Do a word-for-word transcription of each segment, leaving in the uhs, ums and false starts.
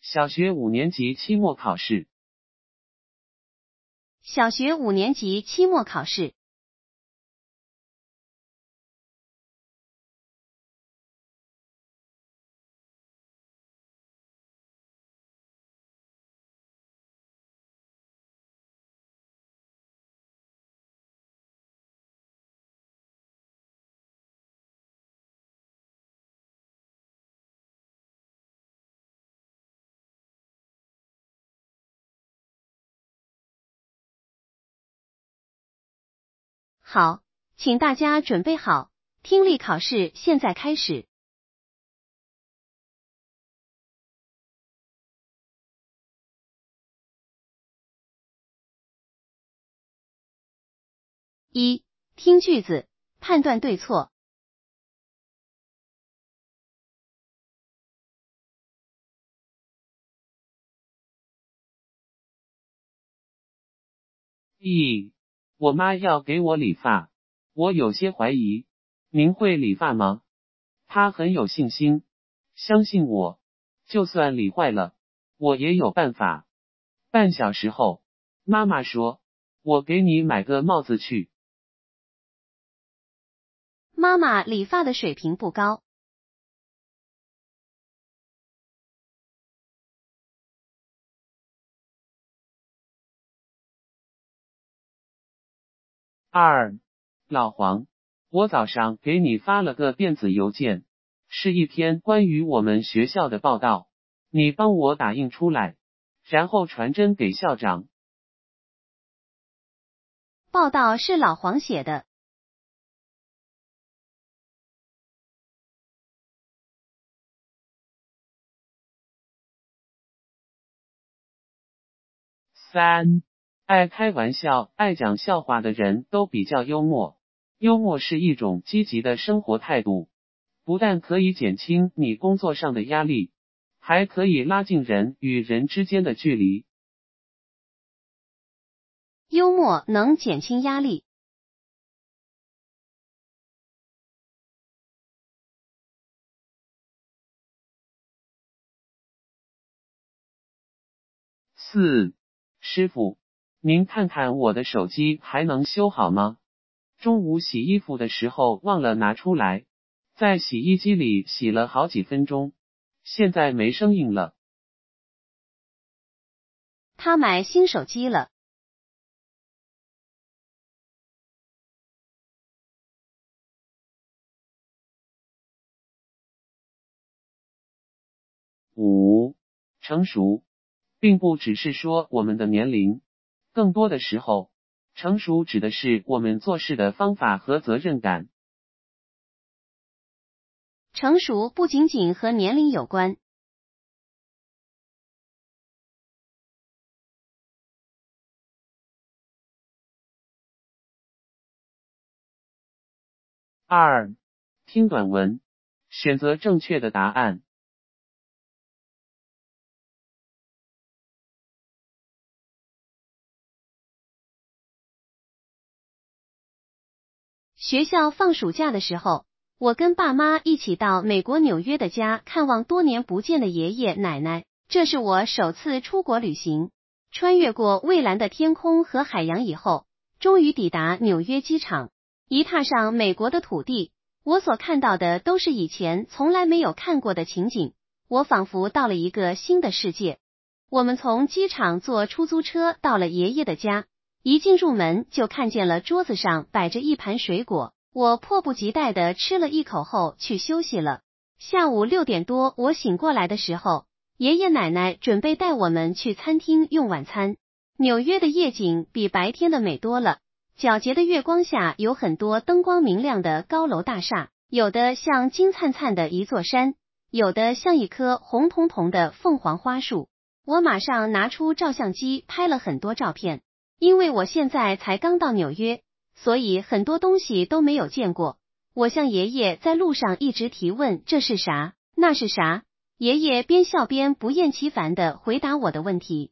小学五年级期末考试。 小学五年级期末考试。好，请大家准备好，听力考试现在开始。一、听句子，判断对错。 一、我妈要给我理发，我有些怀疑，您会理发吗？她很有信心，相信我，就算理坏了，我也有办法。半小时后，妈妈说，我给你买个帽子去。 妈妈理发的水平不高。 二、老黄，我早上给你发了个电子邮件，是一篇关于我们学校的报道，你帮我打印出来，然后传真给校长。 报道是老黄写的。 三、爱开玩笑、爱讲笑话的人都比较幽默。幽默是一种积极的生活态度，不但可以减轻你工作上的压力，还可以拉近人与人之间的距离。 幽默能减轻压力。 四、师傅，您看看我的手机还能修好吗？中午洗衣服的时候忘了拿出来，在洗衣机里洗了好几分钟，现在没声音了。 他买新手机了。 五、成熟，并不只是说我们的年龄，更多的时候，成熟指的是我们做事的方法和责任感。 成熟不仅仅和年龄有关。 二、听短文，选择正确的答案。 学校放暑假的时候，我跟爸妈一起到美国纽约的家看望多年不见的爷爷奶奶，这是我首次出国旅行。穿越过蔚蓝的天空和海洋以后，终于抵达纽约机场。一踏上美国的土地，我所看到的都是以前从来没有看过的情景，我仿佛到了一个新的世界。我们从机场坐出租车到了爷爷的家，一进入门就看见了桌子上摆着一盘水果，我迫不及待地吃了一口后去休息了。下午六点多我醒过来的时候，爷爷奶奶准备带我们去餐厅用晚餐。纽约的夜景比白天的美多了，皎洁的月光下有很多灯光明亮的高楼大厦，有的像金灿灿的一座山，有的像一棵红彤彤的凤凰花树。我马上拿出照相机拍了很多照片。因为我现在才刚到纽约，所以很多东西都没有见过。我向爷爷在路上一直提问，这是啥？那是啥？爷爷边笑边不厌其烦地回答我的问题。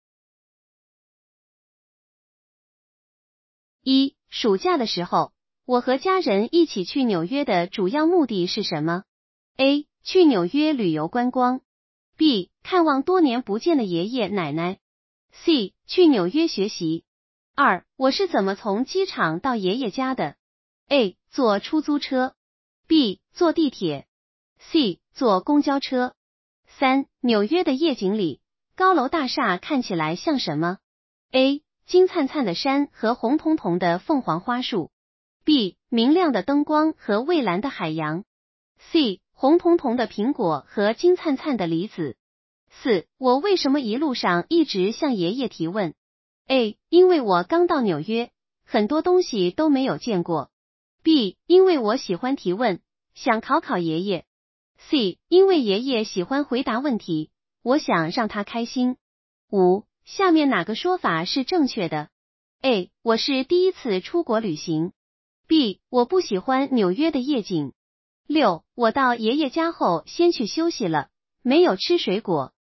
一、暑假的时候， 我和家人一起去纽约的主要目的是什么 ？A. 去纽约旅游观光 B. 看望多年不见的爷爷奶奶 C. 去纽约学习。二、我是怎么从机场到爷爷家的 ？A. 坐出租车 B. 坐地铁 C. 坐公交车。三、纽约的夜景里，高楼大厦看起来像什么 ？A. 金灿灿的山和红彤彤的凤凰花树 B. 明亮的灯光和蔚蓝的海洋 C. 红彤彤的苹果和金灿灿的梨子。四、我为什么一路上一直向爷爷提问 ？A. 因为我刚到纽约，很多东西都没有见过。B. 因为我喜欢提问，想考考爷爷。C. 因为爷爷喜欢回答问题，我想让他开心。五、下面哪个说法是正确的 ？A. 我是第一次出国旅行。B. 我不喜欢纽约的夜景。六、我到爷爷家后先去休息了，没有吃水果。